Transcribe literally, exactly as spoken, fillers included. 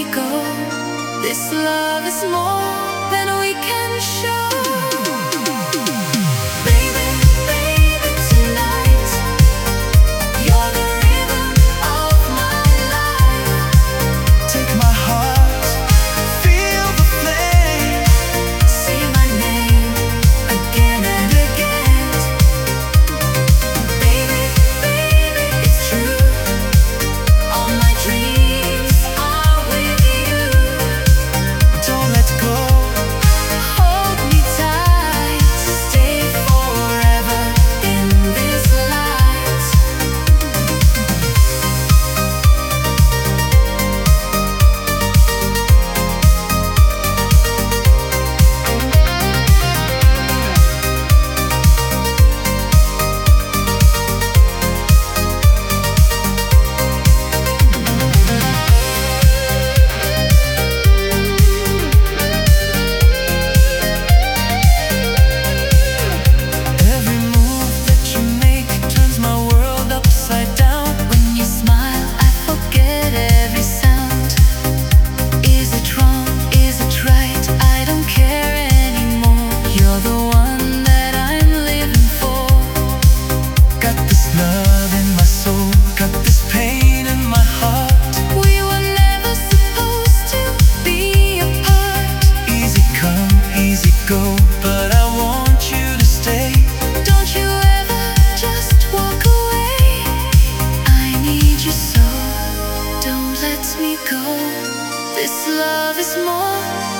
go. This love is more than we can show. Baby, baby, tonight you're the rhythm of my life. Take my heart, feel the flame. Say my name again and again. Baby, baby, it's true. All my dreams are with you. Don't let go. Hold me tight, stay forever in this light. Every move that you make turns my world upside down. When you smile, I forget every sound. Is it wrong? Is it right? I don't care anymore. You're the one that I'm living for. Got this love in my soul, got this pain in my heart. We were never supposed to be apart. Easy come, easy go, but I want you to stay. Don't you ever just walk away. I need you so. Don't let me go. This love is more